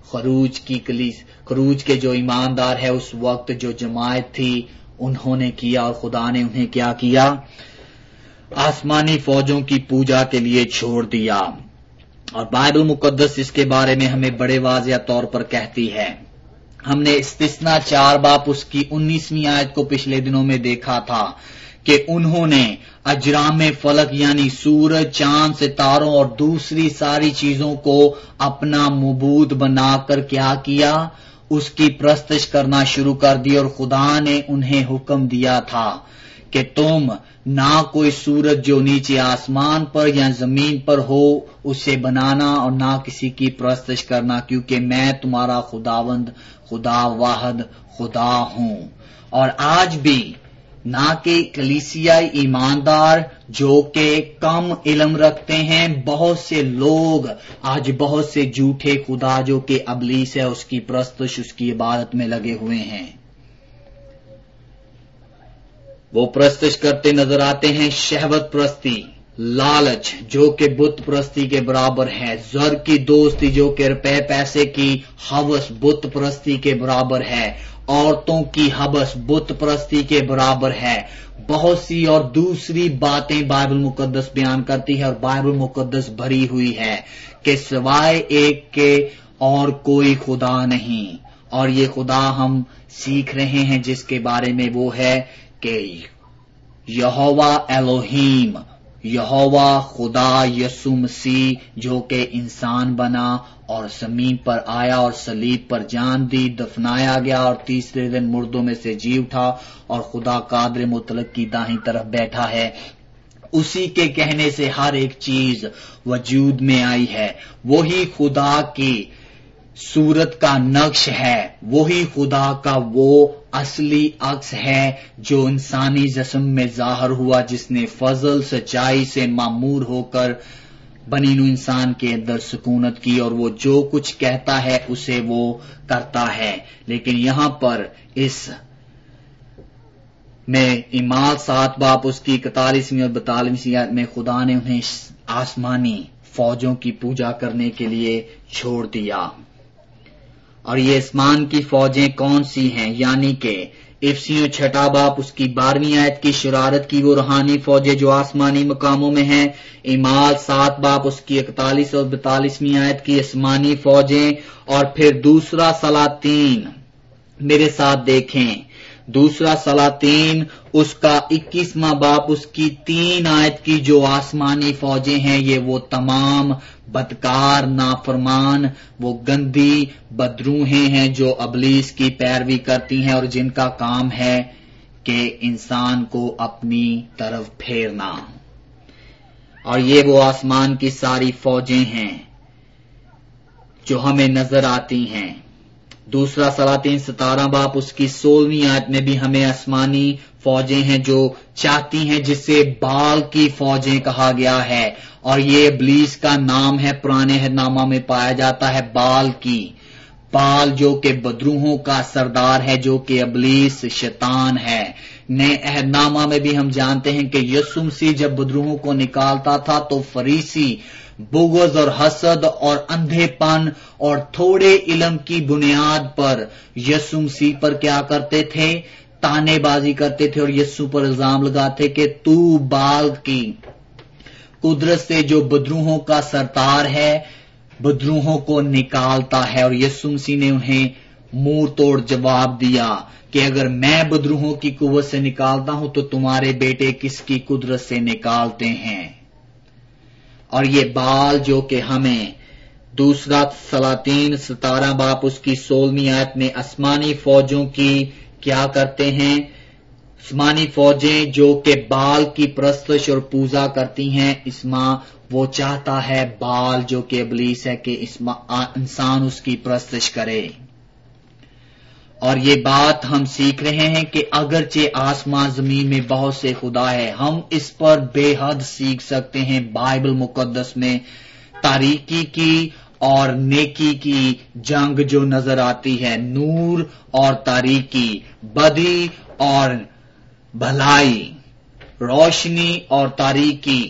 خروج کے جو ایماندار ہے اس وقت جو جماعت تھی انہوں نے کیا، اور خدا نے انہیں کیا کیا؟ آسمانی فوجوں کی پوجا کے لیے چھوڑ دیا. اور بائبل مقدس اس کے بارے میں ہمیں بڑے واضح طور پر کہتی ہے. ہم نے استثنا 4 باب اس کی 19ویں آیت کو پچھلے دنوں میں دیکھا تھا کہ انہوں نے اجرام فلک یعنی سورج، چاند، ستاروں اور دوسری ساری چیزوں کو اپنا معبود بنا کر کیا کیا؟ उसकी प्रस्तश करना शुरू कर दी और खुदा ने उन्हें हुक्म दिया था कि तुम ना कोई सूरज जो नीचे आसमान पर या जमीन पर हो उसे बनाना और ना किसी की प्रस्तश करना, क्योंकि मैं तुम्हारा खुदावंद खुदा वाहिद खुदा हूं। और आज भी ना कि कलीसियाई ईमानदार जो कि कम इल्म रखते हैं, बहुत से लोग आज बहुत से झूठे खुदा जो कि अबलीस है उसकी प्रस्तुश उसकी इबादत में लगे हुए हैं। वो प्रस्तुश करते नजर आते हैं शहवत प्रस्ती, लालच जो कि बुत प्रस्ती के बराबर है, जर की दोस्ती जो कि रुपए पैसे की हवस बुत प्रस्ती के बराबर है, औरतों की हवस बुत प्रस्ती के बराबर है। बहुत सी और दूसरी बातें बाइबल मुकद्दस बयान करती है और बाइबल मुकद्दस भरी हुई है कि सिवाय एक के और कोई खुदा नहीं। और ये खुदा हम सीख रहे हैं जिसके बारे में वो है कि यहोवा एलोहीम, यहोवा खुदा यसु मसीह जो कि इंसान बना और जमीन पर आया और सलीब पर जान दी, दफनाया गया और तीसरे दिन मुर्दों में से जी उठा और खुदा कादर मुतलक की दाहिनी तरफ बैठा है। उसी के कहने से हर एक चीज वजूद में आई है। वही खुदा की सूरत का नक्श है, वही खुदा का वो असली अक्स है जो इंसानी जिस्म में जाहिर हुआ, जिसने फजल सच्चाई से मामूर होकर बनीनु इंसान के अंदर सुकूनत की और वो जो कुछ कहता है उसे वो करता है। लेकिन यहां पर इस में इमाल 7 बाब उसकी 41वीं और 42वीं आयत में खुदा ने उन्हें आसमानी फौजों की पूजा करने के लिए छोड़ दिया। और ये आसमान की फौजें कौन सी हैं? यानी कि इफसियों 6 बाब उसकी 12वीं आयत की शरारत की वो रूहानी फौजें जो आसमानी मकामों में हैं। इमाल 7 बाब उसकी 41 और 42वीं आयत की आसमानी फौजें। और फिर दूसरा सलातीन, मेरे साथ देखें, दूसरा सलातीन उसका 21वां बाब उसकी 3 आयत की जो आसमानी फौजें हैं, ये वो तमाम बदकार नाफरमान वो गंदी बदरूहें हैं जो अबलीस की पैरवी करती हैं और जिनका काम है कि इंसान को अपनी तरफ फेरना। और ये वो आसमान की सारी फौजें हैं जो हमें नजर आती हैं। दूसरा सलातीन 17 बाब उसकी 16वीं आयत में भी हमें आसमानी फौजें हैं जो चाहती हैं, जिसे बाल की फौजें कहा गया है। और ये इब्लीस का नाम है, पुराने अहदनामा में पाया जाता है बाल की। बाल जो कि बदरूहों का सरदार है, जो कि इब्लीस शैतान है। नए अहदनामा में भी हम जानते हैं कि यसु मसीह जब बदरूहों को निकालता था तो फरीसी बुग़्ज़ और हसद और अंधेपन और थोड़े इल्म की बुनियाद पर यसु मसीह पर क्या करते थे? तानेबाजी करते थे और यसु पर इल्जाम लगाते कि तू बाल की कुदरत से जो बदरूहों का सरदार है बदरूहों को निकालता है। और यसु मसीह ने उन्हें मुंह तोड़ जवाब दिया कि अगर मैं बदरूहों की कुव्वत से निकालता हूं तो तुम्हारे बेटे किसकी कुदरत से निकालते हैं? और ये बाल जो कि हमें दूसरा सलातीन 17 बाब उसकी 16वीं आयत में आसमानी फौजों की क्या करते हैं? आसमानी फौजें जो कि बाल की प्रस्तुश और पूजा करती हैं। इसमें वो चाहता है बाल जो कि इब्लीस है कि इंसान उसकी प्रस्तुश करे। और ये बात हम सीख रहे हैं कि अगरचे आसमान जमीन में बहुत से खुदा है, हम इस पर बेहद सीख सकते हैं। बाइबल मुकद्दस में तारीकी की और नेकी की जंग जो नजर आती है, नूर और तारीकी, बदी और भलाई, रोशनी और तारीकी,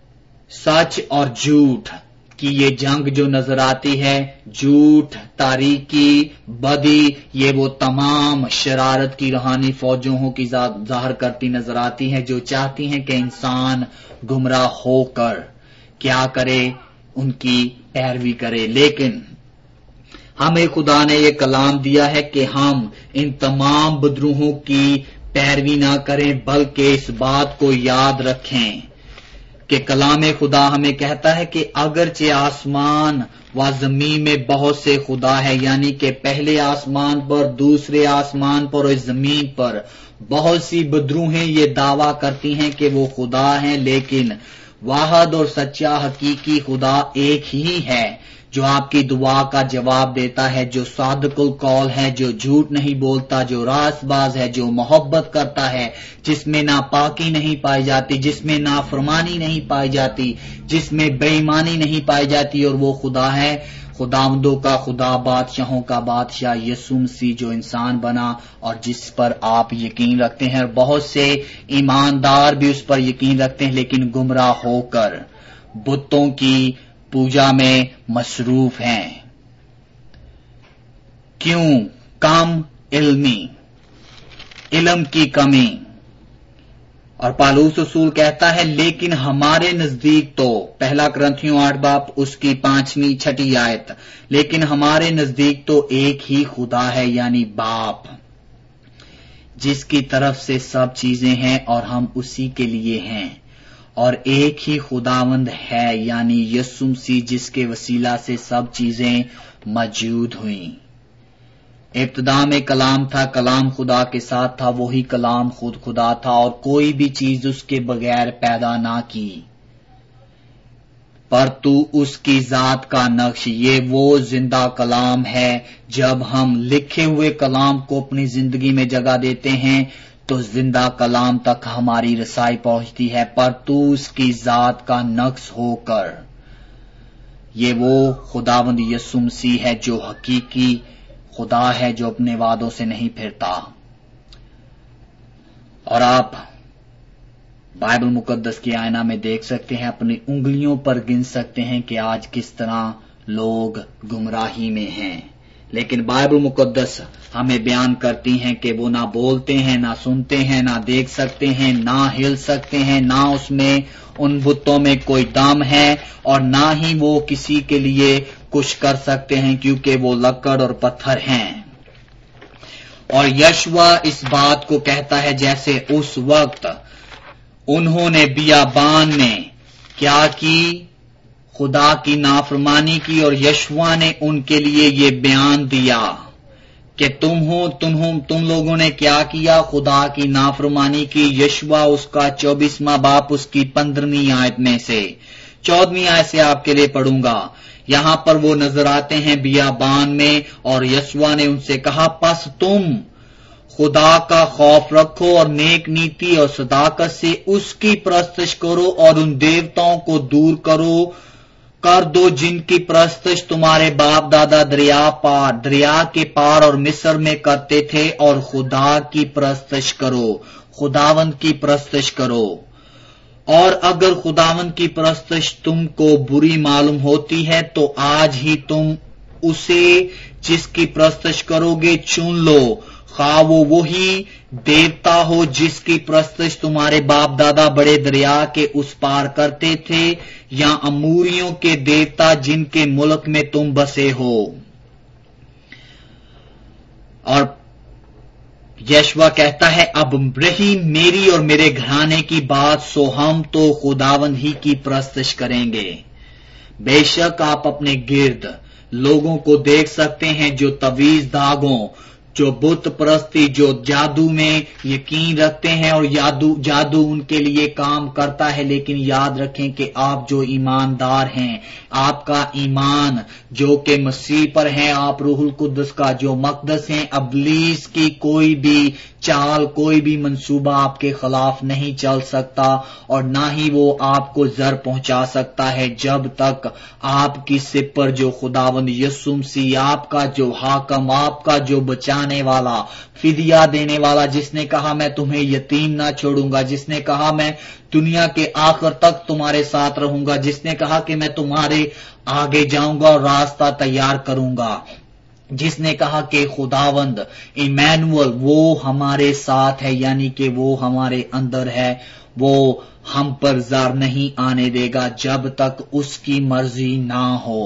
सच और झूठ की ये जंग जो नजर आती है। झूठ, तारीकी, बदी, ये वो तमाम शरारत की रूहानी फौजों की जाहिर करती नजर आती हैं जो चाहती हैं कि इंसान गुमराह होकर क्या करे? उनकी पैरवी करे। लेकिन हमें खुदा ने ये कलाम दिया है कि हम इन तमाम बदरूहों की पैरवी ना करें, बल्कि इस बात को याद रखें کہ کلام خدا ہمیں کہتا ہے کہ اگرچہ آسمان و زمین میں بہت سے خدا ہے، یعنی کہ پہلے آسمان پر، دوسرے آسمان پر اور زمین پر بہت سی بدروہیں یہ دعویٰ کرتی ہیں کہ وہ خدا ہیں، لیکن واحد اور سچا حقیقی خدا ایک ہی ہے جو آپ کی دعا کا جواب دیتا ہے، جو صادق القول ہے، جو جھوٹ نہیں بولتا، جو راست باز ہے، جو محبت کرتا ہے، جس میں ناپاکی نہیں پائی جاتی، جس میں نافرمانی نہیں پائی جاتی، جس میں بے ایمانی نہیں پائی جاتی، اور وہ خدا ہے خداوندوں کا خدا، بادشاہوں کا بادشاہ یسوع مسیح جو انسان بنا اور جس پر آپ یقین رکھتے ہیں، اور بہت سے ایماندار بھی اس پر یقین رکھتے ہیں لیکن گمراہ ہو کر بتوں کی پوجا میں مصروف ہیں۔ کیوں؟ کم علمی، علم کی کمی۔ اور پالوس رسول کہتا ہے لیکن ہمارے نزدیک تو، پہلا کرنتھیوں 8 باب اس کی 5ویں 6 آیت، لیکن ہمارے نزدیک تو ایک ہی خدا ہے، یعنی باپ، جس کی طرف سے سب چیزیں ہیں اور ہم اسی کے لیے ہیں، اور ایک ہی خداوند ہے، یعنی یسوع مسیح جس کے وسیلہ سے سب چیزیں موجود ہوئیں۔ ابتدا میں کلام تھا، کلام خدا کے ساتھ تھا، وہی کلام خود خدا تھا، اور کوئی بھی چیز اس کے بغیر پیدا نہ کی، پر تو اس کی ذات کا نقش۔ یہ وہ زندہ کلام ہے۔ جب ہم لکھے ہوئے کلام کو اپنی زندگی میں جگہ دیتے ہیں تو زندہ کلام تک ہماری رسائی پہنچتی ہے، پر تو اس کی ذات کا نقش ہو کر۔ یہ وہ خداوند یسوع مسیح ہے جو حقیقی خدا ہے، جو اپنے وعدوں سے نہیں پھرتا۔ اور آپ بائبل مقدس کی آئینہ میں دیکھ سکتے ہیں، اپنی انگلیوں پر گن سکتے ہیں کہ آج کس طرح لوگ گمراہی میں ہیں، لیکن بائبل مقدس ہمیں بیان کرتی ہیں کہ وہ نہ بولتے ہیں، نہ سنتے ہیں، نہ دیکھ سکتے ہیں، نہ ہل سکتے ہیں، نہ اس میں ان بتوں میں کوئی دم ہے، اور نہ ہی وہ کسی کے لیے کچھ کر سکتے ہیں کیونکہ وہ لکڑ اور پتھر ہیں۔ اور یشوع اس بات کو کہتا ہے جیسے اس وقت انہوں نے بیابان میں کیا کی؟ خدا کی نافرمانی کی، اور یشوع نے ان کے لیے یہ بیان دیا کہ تم لوگوں نے کیا کیا؟ خدا کی نافرمانی کی۔ یشوع اس کا 24واں باب اس کی 15ویں آیت میں سے 14ویں آیت سے آپ کے لیے پڑھوں گا۔ یہاں پر وہ نظر آتے ہیں بیابان میں، اور یشوع نے ان سے کہا پس تم خدا کا خوف رکھو اور نیک نیتی اور صداقت سے اس کی پرستش کرو، اور ان دیوتاؤں کو دور کر دو جن کی پرستش تمہارے باپ دادا دریا کے پار اور مصر میں کرتے تھے، اور خدا کی پرستش کرو، خداوند کی پرستش کرو۔ اور اگر خداوند کی پرستش تم کو بری معلوم ہوتی ہے تو آج ہی تم اسے جس کی پرستش کرو گے چن لو، خواہ وہ وہی دیوتا ہو جس کی پرستش تمہارے باپ دادا بڑے دریا کے اس پار کرتے تھے، یا اموریوں کے دیوتا جن کے ملک میں تم بسے ہو۔ اور یشوع کہتا ہے اب رہی میری اور میرے گھرانے کی بات، سو ہم تو خداوند ہی کی پرستش کریں گے۔ بے شک آپ اپنے گرد لوگوں کو دیکھ سکتے ہیں جو تویز داغوں، جو بت پرستی، جو جادو میں یقین رکھتے ہیں، اور جادو ان کے لیے کام کرتا ہے، لیکن یاد رکھیں کہ آپ جو ایماندار ہیں، آپ کا ایمان جو کہ مسیح پر ہے، آپ روح القدس کا جو مقدس ہیں، ابلیس کی کوئی بھی چال، کوئی بھی منصوبہ آپ کے خلاف نہیں چل سکتا، اور نہ ہی وہ آپ کو زر پہنچا سکتا ہے جب تک آپ کی سر پر جو خداوند یسوع مسیح، آپ کا جو حاکم، آپ کا جو بچانے والا، فدیہ دینے والا، جس نے کہا میں تمہیں یتیم نہ چھوڑوں گا، جس نے کہا میں دنیا کے آخر تک تمہارے ساتھ رہوں گا، جس نے کہا کہ میں تمہارے آگے جاؤں گا اور راستہ تیار کروں گا، جس نے کہا کہ خداوند ایمینول وہ ہمارے ساتھ ہے، یعنی کہ وہ ہمارے اندر ہے، وہ ہم پر زار نہیں آنے دے گا جب تک اس کی مرضی نہ ہو۔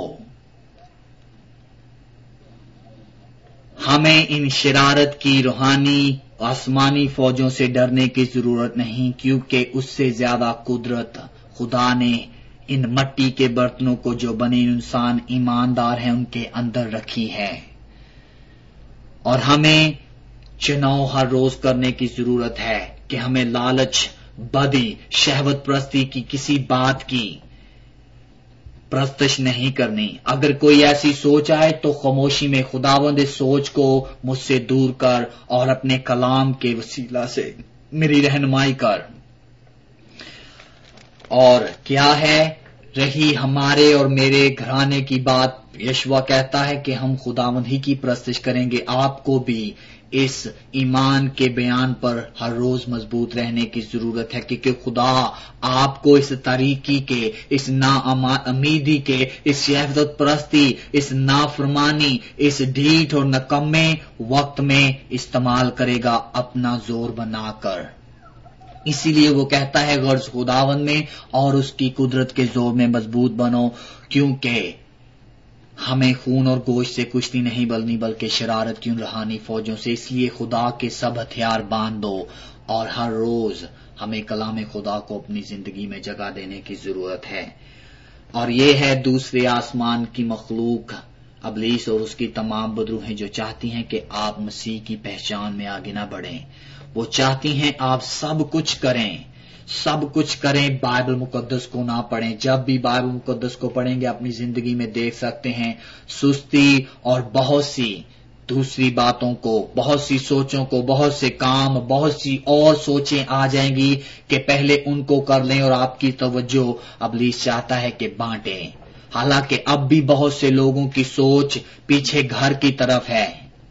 ہمیں ان شرارت کی روحانی آسمانی فوجوں سے ڈرنے کی ضرورت نہیں، کیونکہ اس سے زیادہ قدرت خدا نے ان مٹی کے برتنوں کو جو بنے انسان ایماندار ہیں ان کے اندر رکھی ہے، اور ہمیں چناؤ ہر روز کرنے کی ضرورت ہے کہ ہمیں لالچ، بدی، شہوت پرستی کی کسی بات کی پرستش نہیں کرنی۔ اگر کوئی ایسی سوچ آئے تو خاموشی میں خداوند اس سوچ کو مجھ سے دور کر اور اپنے کلام کے وسیلہ سے میری رہنمائی کر۔ اور کیا ہے رہی ہمارے اور میرے گھرانے کی بات، یشوع کہتا ہے کہ ہم خداوند ہی کی پرستش کریں گے۔ آپ کو بھی اس ایمان کے بیان پر ہر روز مضبوط رہنے کی ضرورت ہے، کیونکہ خدا آپ کو اس طریقے کے، اس نا امیدی کے، اس شہوت پرستی، اس نافرمانی، اس ڈھیٹ اور نکمے وقت میں استعمال کرے گا اپنا زور بنا کر۔ اسی لیے وہ کہتا ہے غرض خداوند میں اور اس کی قدرت کے زور میں مضبوط بنو، کیونکہ ہمیں خون اور گوشت سے کشتی نہیں بلکہ شرارت کی ان روحانی فوجوں سے۔ اس لیے خدا کے سب ہتھیار باندھ دو، اور ہر روز ہمیں کلام خدا کو اپنی زندگی میں جگہ دینے کی ضرورت ہے۔ اور یہ ہے دوسرے آسمان کی مخلوق، ابلیس اور اس کی تمام بدروہیں، جو چاہتی ہیں کہ آپ مسیح کی پہچان میں آگے نہ بڑھیں۔ وہ چاہتی ہیں آپ سب کچھ کریں، بائبل مقدس کو نہ پڑھیں۔ جب بھی بائبل مقدس کو پڑھیں گے اپنی زندگی میں دیکھ سکتے ہیں سستی اور بہت سی دوسری باتوں کو، بہت سی سوچوں کو، بہت سے کام، بہت سی اور سوچیں آ جائیں گی کہ پہلے ان کو کر لیں، اور آپ کی توجہ ابلیس چاہتا ہے کہ بانٹیں۔ حالانکہ اب بھی بہت سے لوگوں کی سوچ پیچھے گھر کی طرف ہے،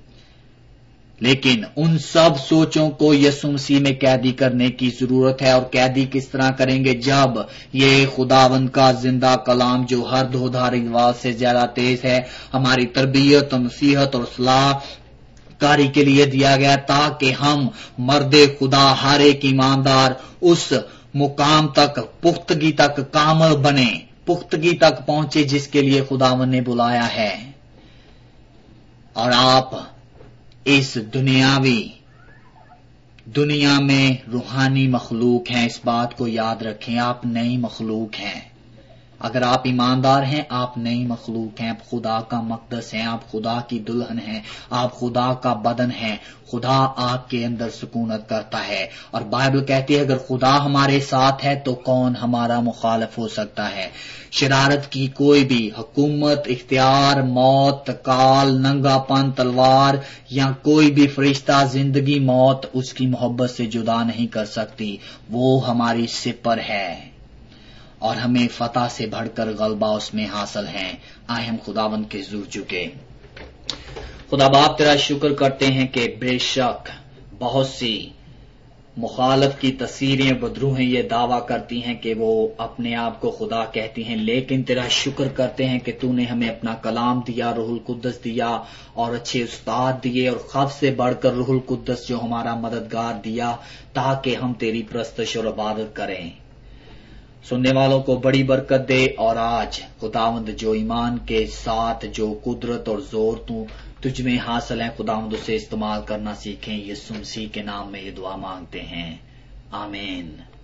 لیکن ان سب سوچوں کو یسوع مسیح میں قیدی کرنے کی ضرورت ہے۔ اور قیدی کس طرح کریں گے؟ جب یہ خداوند کا زندہ کلام، جو ہر دھاری آواز سے زیادہ تیز ہے، ہماری تربیت اور نصیحت اور اصلاح کاری کے لیے دیا گیا، تاکہ ہم مرد خدا ہر ایک ایماندار اس مقام تک، پختگی تک کامل بنے، پختگی تک پہنچے جس کے لیے خداوند نے بلایا ہے۔ اور آپ اس دنیا میں روحانی مخلوق ہیں، اس بات کو یاد رکھیں۔ آپ نئی مخلوق ہیں۔ اگر آپ ایماندار ہیں، آپ نئی مخلوق ہیں، آپ خدا کا مقدس ہیں، آپ خدا کی دلہن ہیں، آپ خدا کا بدن ہیں۔ خدا آپ کے اندر سکونت کرتا ہے، اور بائبل کہتی ہے اگر خدا ہمارے ساتھ ہے تو کون ہمارا مخالف ہو سکتا ہے؟ شرارت کی کوئی بھی حکومت، اختیار، موت، کال، ننگا پن، تلوار یا کوئی بھی فرشتہ زندگی موت اس کی محبت سے جدا نہیں کر سکتی۔ وہ ہماری سپر ہے، اور ہمیں فتح سے بڑھ کر غلبہ اس میں حاصل ہے۔ آئے ہم خداوند کے حضور جھکے۔ خدا باپ تیرا شکر کرتے ہیں کہ بے شک بہت سی مخالف کی تصویریں، بدروہیں یہ دعویٰ کرتی ہیں کہ وہ اپنے آپ کو خدا کہتی ہیں، لیکن تیرا شکر کرتے ہیں کہ تو نے ہمیں اپنا کلام دیا، روح القدس دیا، اور اچھے استاد دیے، اور خود سے بڑھ کر روح القدس جو ہمارا مددگار دیا، تاکہ ہم تیری پرستش اور عبادت کریں۔ سننے والوں کو بڑی برکت دے، اور آج خداوند جو ایمان کے ساتھ جو قدرت اور زور تو تجھ میں حاصل ہے، خداوند اسے استعمال کرنا سیکھیں۔ یسوع مسیح کے نام میں یہ دعا مانگتے ہیں، آمین۔